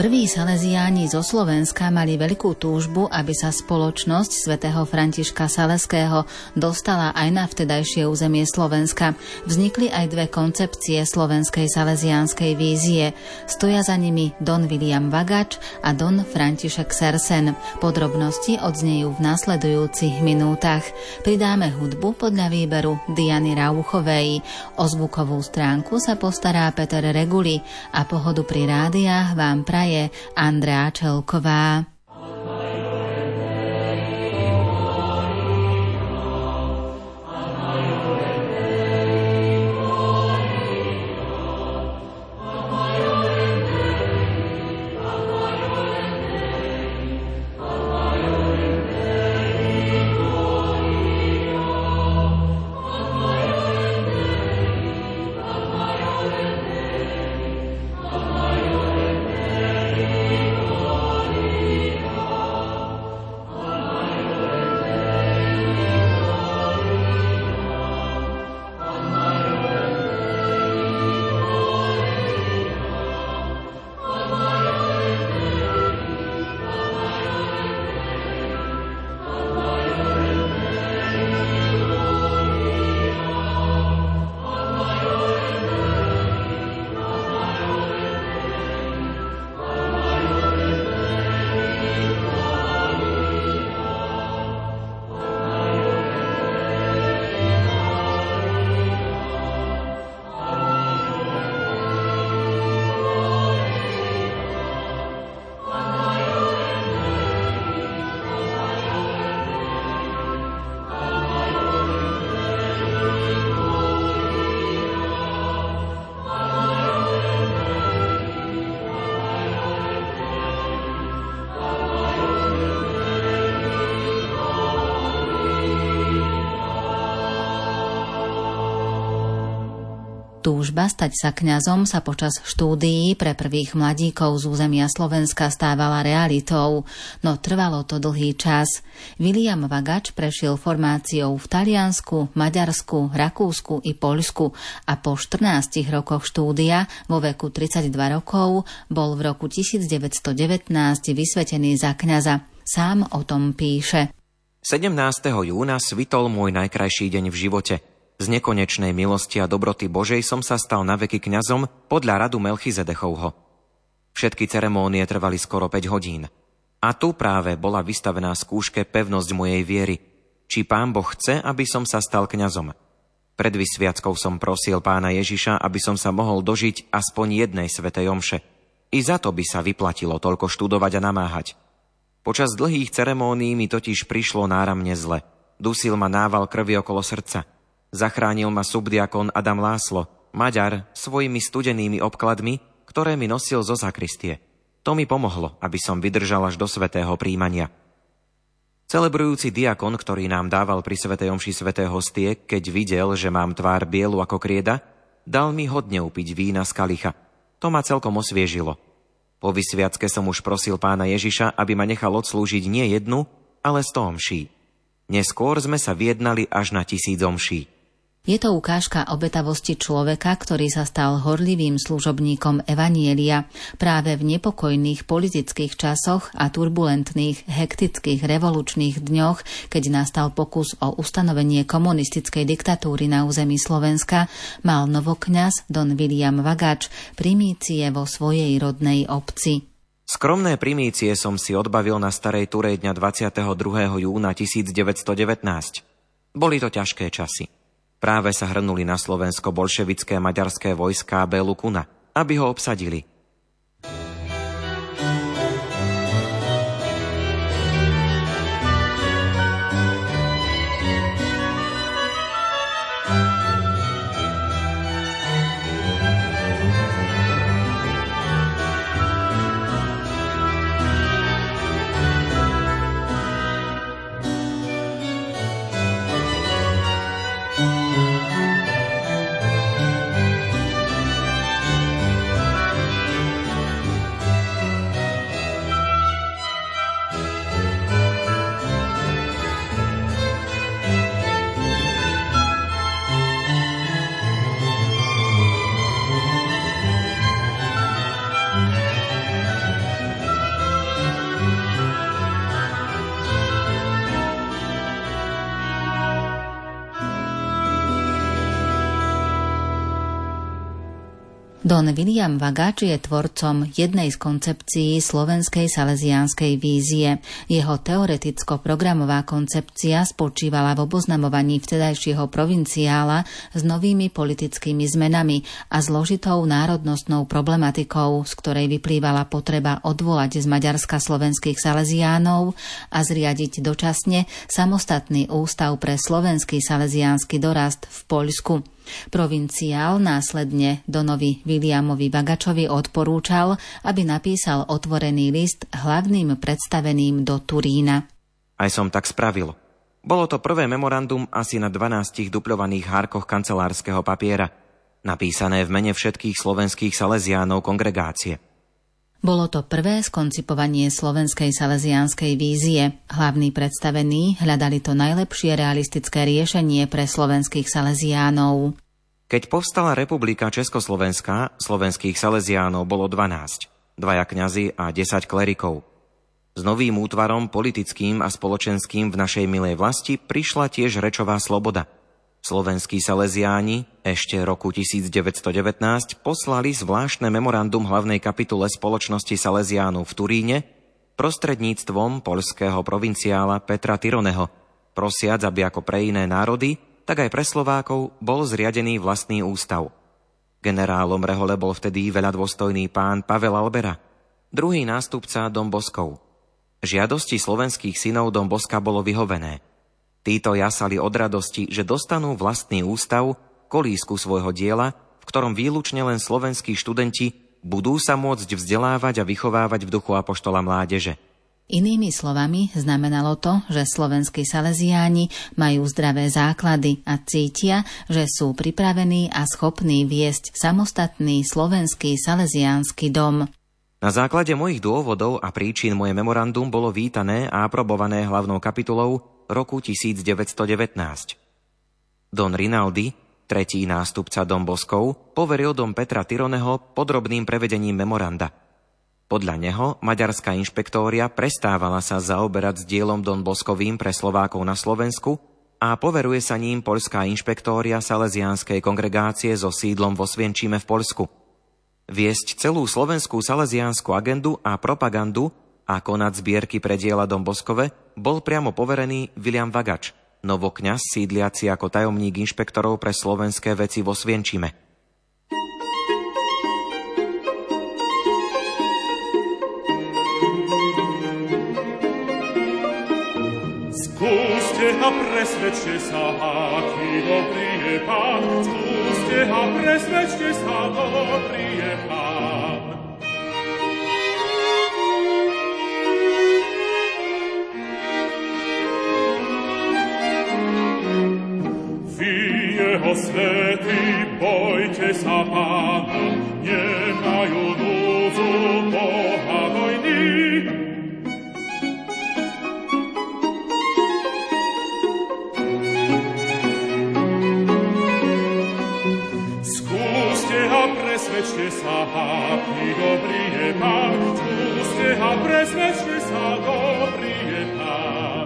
Prví saleziáni zo Slovenska mali veľkú túžbu, aby sa spoločnosť svätého Františka Saleského dostala aj na vtedajšie územie Slovenska. Vznikli aj dve koncepcie slovenskej saleziánskej vízie. Stoja za nimi don Viliam Vagač a don František Sersen. Podrobnosti odznejú v nasledujúcich minútach. Pridáme hudbu podľa výberu Diany Rauchovej. O zvukovú stránku sa postará Peter Reguli a pohodu pri rádiách vám praje Andrea Čelková. Túžba stať sa kňazom sa počas štúdií pre prvých mladíkov z územia Slovenska stávala realitou, no trvalo to dlhý čas. Viliam Vagač prešiel formáciou v Taliansku, Maďarsku, Rakúsku i Poľsku a po 14 rokoch štúdia vo veku 32 rokov bol v roku 1919 vysvetený za kňaza. Sám o tom píše. 17. júna svitol môj najkrajší deň v živote. Z nekonečnej milosti a dobroty Božej som sa stal na veky kňazom podľa radu Melchizedechovho. Všetky ceremónie trvali skoro 5 hodín. A tu práve bola vystavená skúške pevnosť mojej viery, či Pán Boh chce, aby som sa stal kňazom. Pred vysviackou som prosil Pána Ježiša, aby som sa mohol dožiť aspoň jednej svätej omše. I za to by sa vyplatilo toľko študovať a namáhať. Počas dlhých ceremónií mi totiž prišlo náramne zle. Dusil ma nával krvi okolo srdca. Zachránil ma subdiakon Adam Láslo, Maďar, svojimi studenými obkladmi, ktoré mi nosil zo zakristie. To mi pomohlo, aby som vydržal až do svätého príjmania. Celebrujúci diakon, ktorý nám dával pri svätej omši sväté hostie, keď videl, že mám tvár bielu ako krieda, dal mi hodne upiť vína z kalicha. To ma celkom osviežilo. Po vysviacke som už prosil Pána Ježiša, aby ma nechal odslúžiť nie jednu, ale 100 omší. Neskôr sme sa vyjednali až na 1000 omší. Je to ukážka obetavosti človeka, ktorý sa stal horlivým služobníkom evanjelia. Práve v nepokojných politických časoch a turbulentných, hektických revolučných dňoch, keď nastal pokus o ustanovenie komunistickej diktatúry na území Slovenska, mal novokňaz don Viliam Vagač primície vo svojej rodnej obci. Skromné primície som si odbavil na Starej Turej dňa 22. júna 1919. Boli to ťažké časy. Práve sa hrnuli na Slovensko bolševické maďarské vojská Bélu Kuna, aby ho obsadili. Don William Vagač je tvorcom jednej z koncepcií slovenskej salesiánskej vízie. Jeho teoreticko-programová koncepcia spočívala v oboznamovaní vtedajšieho provinciála s novými politickými zmenami a zložitou národnostnou problematikou, z ktorej vyplývala potreba odvolať z Maďarska slovenských salesiánov a zriadiť dočasne samostatný ústav pre slovenský salesiánsky dorast v Poľsku. Provinciál následne Donovi Williamovi Vagačovi odporúčal, aby napísal otvorený list hlavným predstaveným do Turína. Aj som tak spravil. Bolo to prvé memorandum asi na 12 dupľovaných hárkoch kancelárskeho papiera, napísané v mene všetkých slovenských salesiánov kongregácie. Bolo to prvé skoncipovanie slovenskej salesiánskej vízie. Hlavní predstavení hľadali to najlepšie realistické riešenie pre slovenských salesiánov. Keď povstala Republika Československá, slovenských salesiánov bolo 12, 2 kňazi a 10 klerikov. S novým útvarom politickým a spoločenským v našej milej vlasti prišla tiež rečová sloboda. Slovenskí salesiáni ešte roku 1919 poslali zvláštne memorandum hlavnej kapitule spoločnosti salesiánov v Turíne prostredníctvom poľského provinciála Petra Tyroneho, prosiac, aby ako pre iné národy, tak aj pre Slovákov bol zriadený vlastný ústav. Generálom rehole bol vtedy veľa dôstojný pán Pavel Albera, druhý nástupca Don Boskov. Žiadosti slovenských synov Don Boska bolo vyhovené. Títo jasali od radosti, že dostanú vlastný ústav, kolísku svojho diela, v ktorom výlučne len slovenskí študenti budú sa môcť vzdelávať a vychovávať v duchu apoštola mládeže. Inými slovami znamenalo to, že slovenskí salesiáni majú zdravé základy a cítia, že sú pripravení a schopní viesť samostatný slovenský salesiánsky dom. Na základe mojich dôvodov a príčin moje memorandum bolo vítané a aprobované hlavnou kapitulou roku 1919. Don Rinaldi, tretí nástupca Don Boskov, poveril Don Petra Tyroneho podrobným prevedením memoranda. Podľa neho maďarská inšpektória prestávala sa zaoberať s dielom Don Boskovým pre Slovákov na Slovensku a poveruje sa ním poľská inšpektória salesiánskej kongregácie so sídlom vo Osvienčime v Poľsku. Viesť celú slovenskú salesiánsku agendu a propagandu a konať zbierky pre diela Don Boskove bol priamo poverený William Vagač, novokňaz sídliaci ako tajomník inšpektorov pre slovenské veci vo Osvienčime. Skúste a presvedčte sa, aký dobrý je Pán. Skúste a presvedčte sa, dobrý je Pán. Jeho svety, bojte sa Pána, nemajú núdzu Boha vojny. Skúste a presvedčte sa, aký dobrý je Pán. Skúste a presvedčte sa, dobrý je Pán.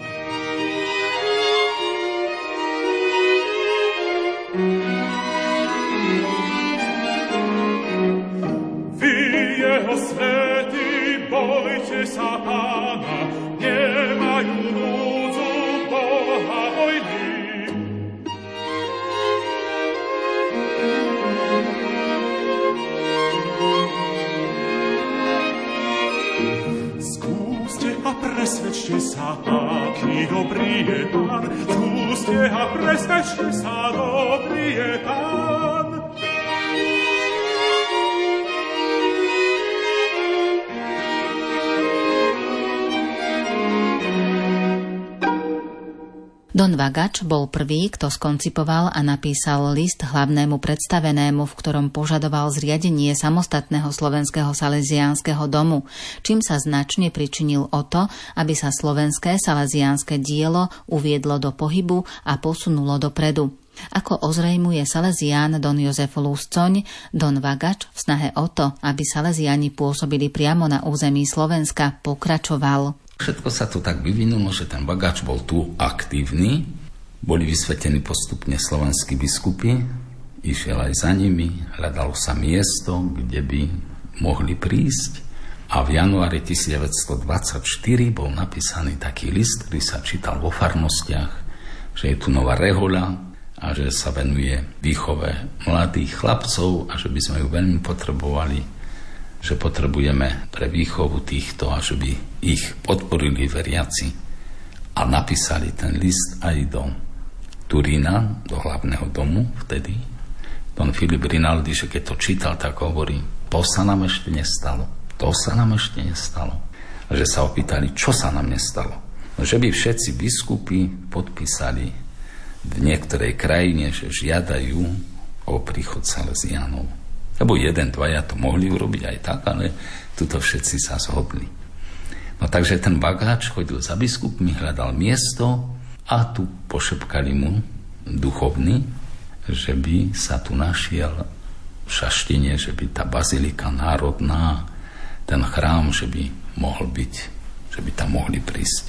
Jeho svety, bojte sa Pána, nemajú núdzu Boha vojny. Skúste a presvedčte sa, aký dobrý je Pán. Skúste a presvedčte sa, dobrý je Pán. Don Vagač bol prvý, kto skoncipoval a napísal list hlavnému predstavenému, v ktorom požadoval zriadenie samostatného slovenského salesiánskeho domu, čím sa značne pričinil o to, aby sa slovenské salesiánske dielo uviedlo do pohybu a posunulo dopredu. Ako ozrejmuje salesián Don Jozef Luscoň, Don Vagač v snahe o to, aby salesiáni pôsobili priamo na území Slovenska, pokračoval. Všetko sa to tak vyvinulo, že ten Vagač bol tu aktívny. Boli vysvetení postupne slovenskí biskupy. išiel aj za nimi, hľadalo sa miesto, kde by mohli prísť. A v januári 1924 bol napísaný taký list, ktorý sa čítal vo farnostiach, že je tu nová rehoľa a že sa venuje výchove mladých chlapcov a že by sme ju veľmi potrebovali, že potrebujeme pre výchovu týchto a že by ich podporili veriaci. A napísali ten list aj do Turína, do hlavného domu vtedy. Don Filip Rinaldi, že keď to čítal, tak hovorí, to sa nám ešte nestalo. To sa nám ešte nestalo. A že sa opýtali, čo sa nám nestalo. No, že by všetci biskupy podpísali v niektorej krajine, že žiadajú o príchod Salesiánov. Lebo jeden, dvaja to mohli urobiť aj tak, ale tuto všetci sa zhodli. No takže ten bagáč chodil za biskupmi, hľadal miesto a tu pošepkali mu duchovní, že by sa tu našiel v Šaštine, že by tá bazilika národná, ten chrám, že by mohol byť, že by tam mohli prísť.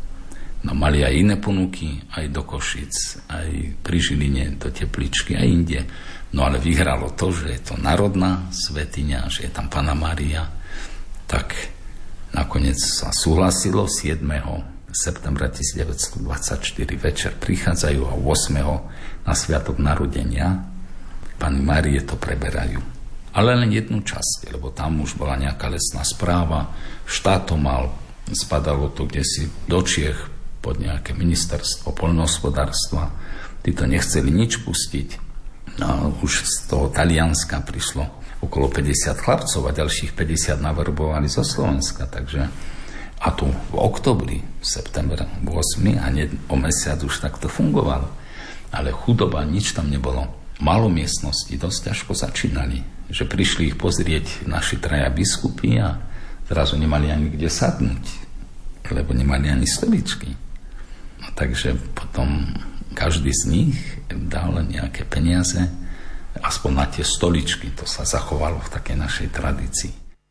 No mali aj iné ponuky, aj do Košic, aj pri Žiline, do Tepličky, aj inde. No ale vyhralo to, že je to národná svätyňa, že je tam Panna Mária. Tak nakoniec sa súhlasilo, 7. septembra 1924 večer prichádzajú a 8. na sviatok narodenia Panny Márie to preberajú. Ale len jednu časť, lebo tam už bola nejaká lesná správa, štát to mal, spadalo to kdesi do Čiech pod nejaké ministerstvo poľnohospodárstva. Tí to nechceli nič pustiť. No, už z toho Talianska prišlo okolo 50 chlapcov a ďalších 50 naverbovali zo Slovenska. Takže, a tu v oktobri, september 8. a o mesiac už takto fungovalo. Ale chudoba, nič tam nebolo. Malo miestnosti, dosť ťažko začínali. Že prišli ich pozrieť naši traja biskupy a zrazu nemali ani kde sadnúť, lebo nemali ani stoličky. No, takže potom každý z nich dal nejaké peniaze, aspoň na tie stoličky. To sa zachovalo v takej našej tradícii.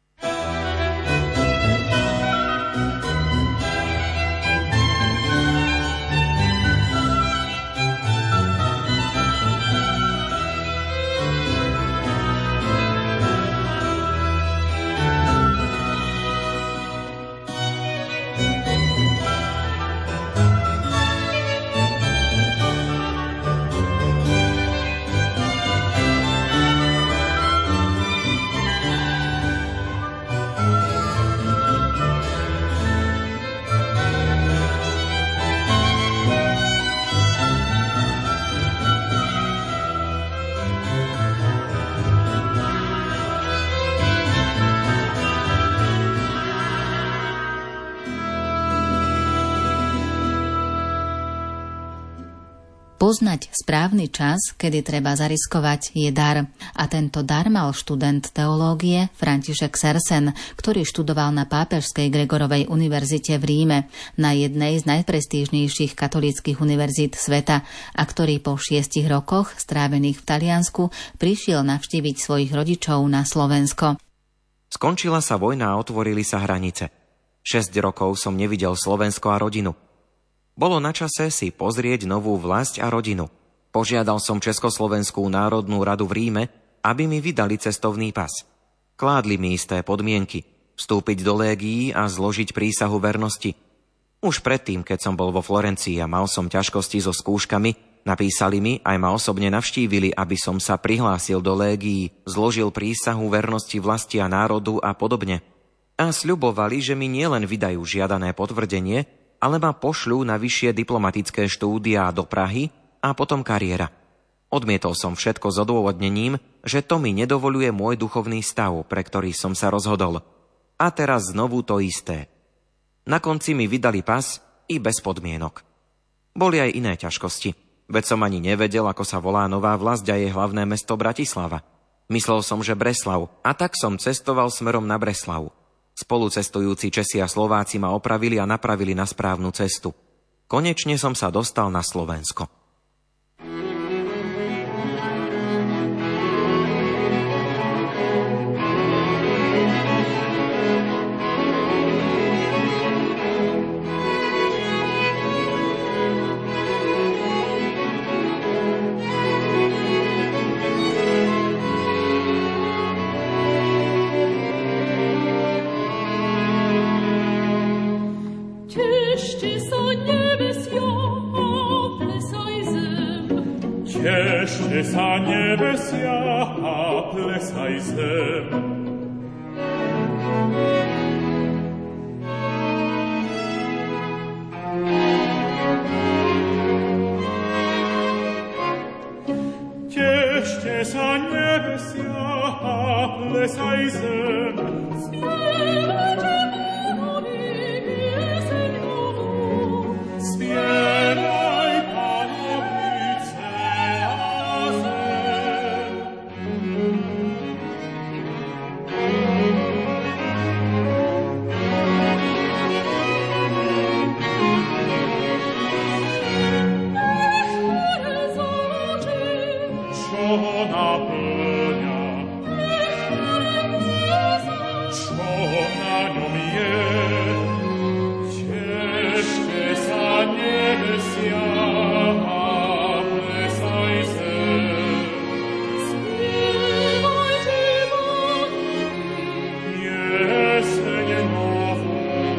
Poznať správny čas, kedy treba zariskovať, je dar. A tento dar mal študent teológie František Sersen, ktorý študoval na Pápežskej Gregorovej univerzite v Ríme, na jednej z najprestížnejších katolíckych univerzít sveta, a ktorý po 6 rokoch strávených v Taliansku prišiel navštíviť svojich rodičov na Slovensko. Skončila sa vojna a otvorili sa hranice. 6 rokov som nevidel Slovensko a rodinu. Bolo na čase si pozrieť novú vlasť a rodinu. Požiadal som Československú národnú radu v Ríme, aby mi vydali cestovný pas. Kládli mi isté podmienky, vstúpiť do légií a zložiť prísahu vernosti. Už predtým, keď som bol vo Florencii a mal som ťažkosti so skúškami, napísali mi, aj ma osobne navštívili, aby som sa prihlásil do légií, zložil prísahu vernosti vlasti a národu a podobne. A sľubovali, že mi nielen vydajú žiadané potvrdenie, ale ma pošľú na vyššie diplomatické štúdia do Prahy a potom kariéra. Odmietol som všetko s odôvodnením, že to mi nedovoľuje môj duchovný stav, pre ktorý som sa rozhodol. A teraz znovu to isté. Na konci mi vydali pas i bez podmienok. Boli aj iné ťažkosti, veď som ani nevedel, ako sa volá nová vlasť a jej hlavné mesto Bratislava. Myslel som, že Breslav, a tak som cestoval smerom na Breslav. Spolucestujúci Česi a Slováci ma opravili a napravili na správnu cestu. Konečne som sa dostal na Slovensko. Cieszcie sa nebesia a plesaj zem. Cieszcie sa nebesia a plesaj zem. Śpiewajcie Panowi pieseň nową. Śpiewaj Panowi cała zem. Co napełnia, co na nią jest. Cieszcie sa niebesia, a plesaj zem. Śpiewajcie Bogu pieseň nową.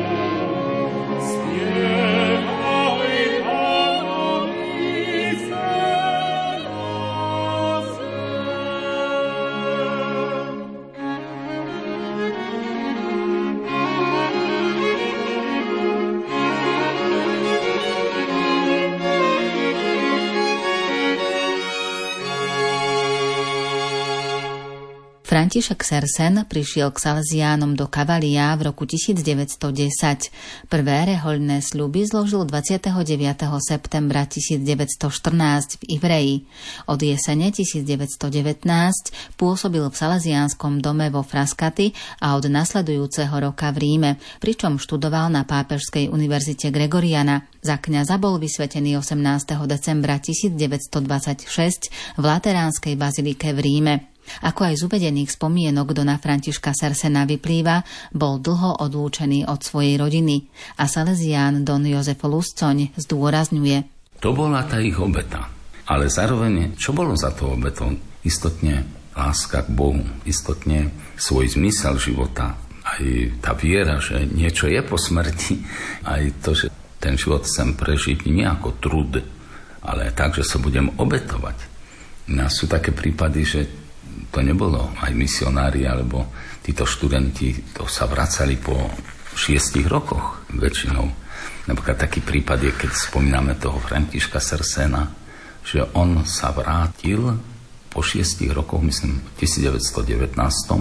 Śpiewaj Panowi cała zem. František Sersen prišiel k Salesiánom do Cavalia v roku 1910. Prvé rehoľné sľuby zložil 29. septembra 1914 v Ivreji. Od jesene 1919 pôsobil v Salesiánskom dome vo Frascati a od nasledujúceho roka v Ríme, pričom študoval na Pápežskej univerzite Gregoriana. Za kňaza bol vysvetený 18. decembra 1926 v Lateránskej bazilike v Ríme. Ako aj z uvedených spomienok dona Františka Sersena vyplýva, bol dlho odlúčený od svojej rodiny a Salesián don Jozef Luscoň zdôrazňuje. To bola tá ich obeta. Ale zároveň, čo bolo za to obetou? Istotne láska k Bohu, istotne svoj zmysel života, aj tá viera, že niečo je po smrti, aj to, že ten život chcem prežiť nie ako trud, ale tak, že sa budem obetovať. Sú také prípady, že to nebolo aj misionári, alebo títo študenti to sa vracali po 6 rokoch väčšinou. Napríklad taký prípad je, keď spomíname toho Františka Sersena, že on sa vrátil po 6 rokoch, myslím, v 1919.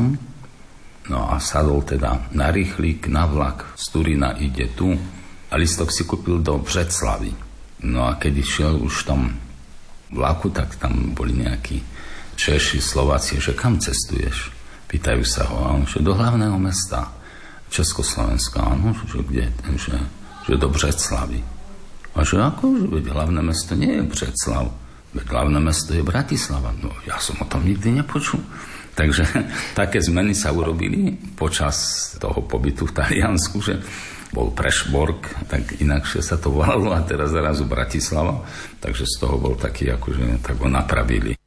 No a sadol teda na rýchlik, na vlak, z Turína ide tu a lístok si kúpil do Břeclavy. No a keď išiel už v tom vlaku, tak tam boli nejakí Češi, Slováci, že kam cestuješ? Pýtajú sa ho, a on, že do hlavného mesta Československa, áno, že kde? Že do Břeclavy. A že ako? Že hlavné mesto nie je Břeclav, hlavné mesto je Bratislava. No ja som o tom nikdy nepočul. Takže také zmeny sa urobili počas toho pobytu v Taliansku, že bol Prešborg, tak inakšie sa to volalo a teraz zrazu Bratislava. Takže z toho bol taký, akože tak ho napravili.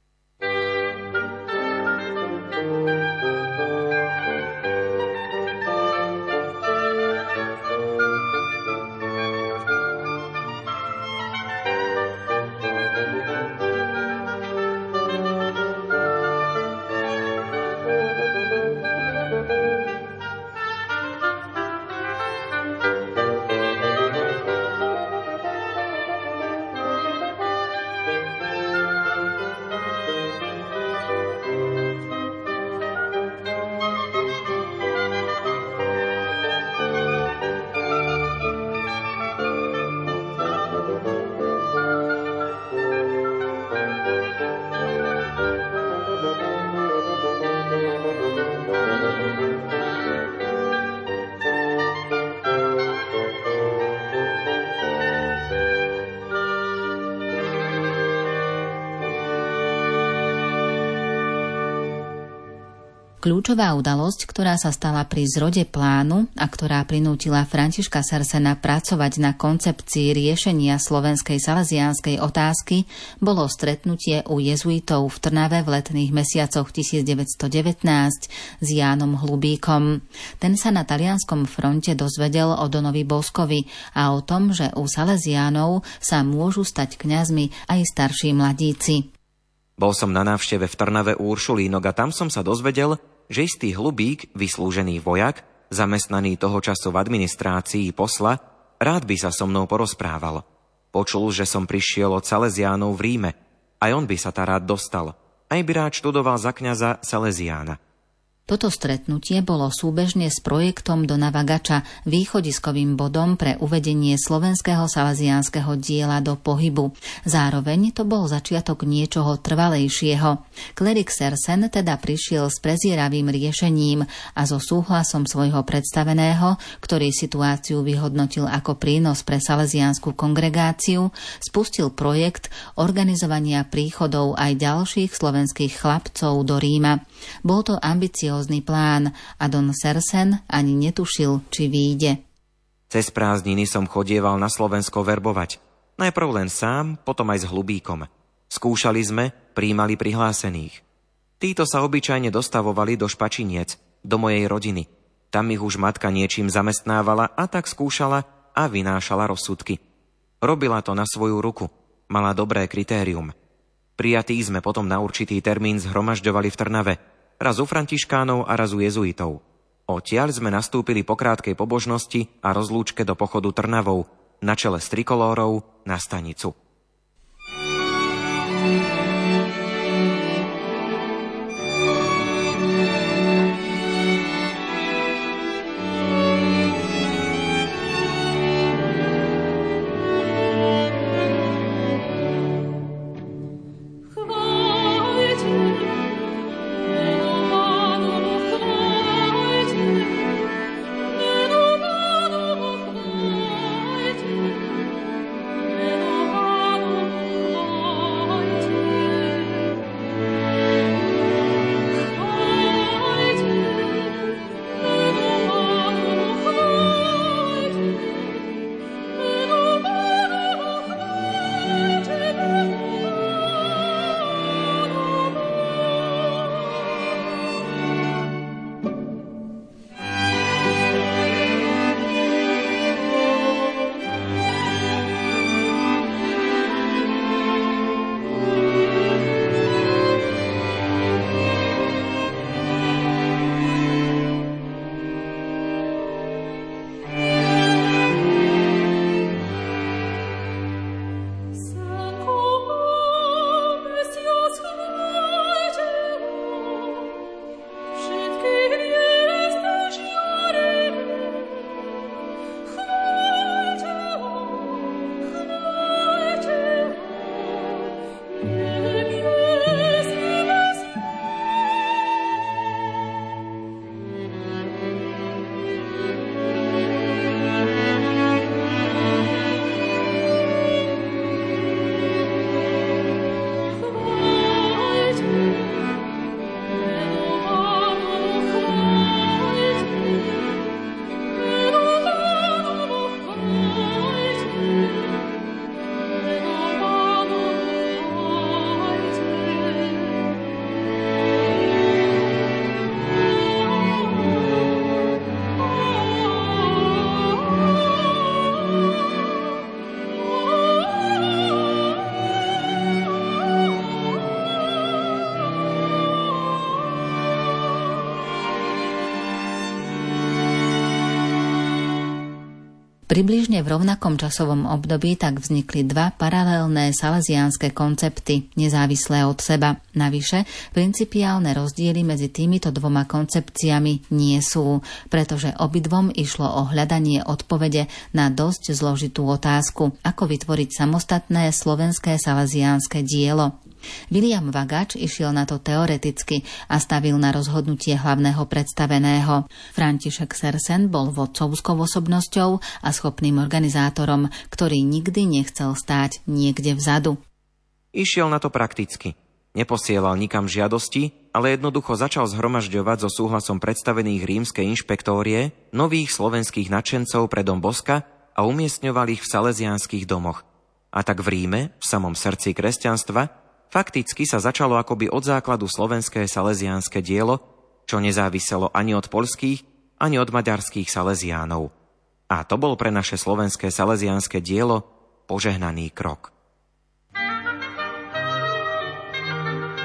Kľúčová udalosť, ktorá sa stala pri zrode plánu a ktorá prinútila Františka Sersena pracovať na koncepcii riešenia slovenskej salesiánskej otázky, bolo stretnutie u jezuitov v Trnave v letných mesiacoch 1919 s Jánom Hlubíkom. Ten sa na talianskom fronte dozvedel o Donovi Boskovi a o tom, že u salesiánov sa môžu stať kňazmi aj starší mladíci. Bol som na návšteve v Trnave u Uršulínok a tam som sa dozvedel, že istý Hlubík, vyslúžený vojak, zamestnaný toho času v administrácii posla, rád by sa so mnou porozprával. Počul, že som prišiel od Salesiánov v Ríme. Aj on by sa tá rád dostal. Aj by rád študoval za kňaza Salesiána. Toto stretnutie bolo súbežne s projektom Dona Vagača východiskovým bodom pre uvedenie slovenského salesiánskeho diela do pohybu. Zároveň to bol začiatok niečoho trvalejšieho. Klerik Sersen teda prišiel s prezieravým riešením a so súhlasom svojho predstaveného, ktorý situáciu vyhodnotil ako prínos pre salesiánsku kongregáciu, spustil projekt organizovania príchodov aj ďalších slovenských chlapcov do Ríma. Bol to ambiciózny plán a Don Sersen ani netušil, či vyjde. Cez prázdniny som chodieval na Slovensko verbovať. Najprv len sám, potom aj s Hlubíkom. Skúšali sme, prijímali prihlásených. Títo sa obyčajne dostavovali do Špačiniec, do mojej rodiny. Tam ich už matka niečím zamestnávala a tak skúšala a vynášala rozsudky. Robila to na svoju ruku. Mala dobré kritérium. Prijatí sme potom na určitý termín zhromažďovali v Trnave. Raz u františkánov a raz u jezuitov. Odtiaľ sme nastúpili po krátkej pobožnosti a rozlúčke do pochodu Trnavou, na čele s trikolórou na stanicu. Približne v rovnakom časovom období tak vznikli dva paralelné salesiánske koncepty, nezávislé od seba. Navyše, principiálne rozdiely medzi týmito dvoma koncepciami nie sú, pretože obidvom išlo o hľadanie odpovede na dosť zložitú otázku, ako vytvoriť samostatné slovenské salesiánske dielo. William Vagač išiel na to teoreticky a stavil na rozhodnutie hlavného predstaveného. František Sersen bol vodcovskou osobnosťou a schopným organizátorom, ktorý nikdy nechcel stáť niekde vzadu. Išiel na to prakticky. Neposielal nikam žiadosti, ale jednoducho začal zhromažďovať so súhlasom predstavených rímskej inšpektórie nových slovenských nadšencov pre dom Boska a umiestňoval ich v salesiánskych domoch. A tak v Ríme, v samom srdci kresťanstva, fakticky sa začalo akoby od základu slovenské salesiánske dielo, čo nezáviselo ani od poľských, ani od maďarských salesiánov. A to bol pre naše slovenské salesiánske dielo požehnaný krok.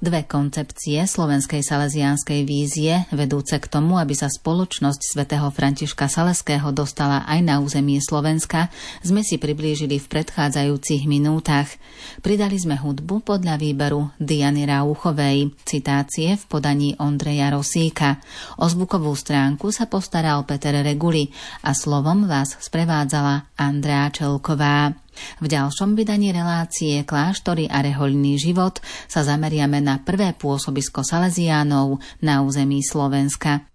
Dve koncepcie slovenskej salesiánskej vízie, vedúce k tomu, aby sa spoločnosť svätého Františka Saleského dostala aj na územie Slovenska, sme si priblížili v predchádzajúcich minútach. Pridali sme hudbu podľa výberu Diany Rauchovej, citácie v podaní Ondreja Rosíka. O zvukovú stránku sa postaral Peter Reguli a slovom vás sprevádzala Andrea Čelková. V ďalšom vydaní relácie Kláštory a rehoľný život sa zameriame na prvé pôsobisko Salesiánov na území Slovenska.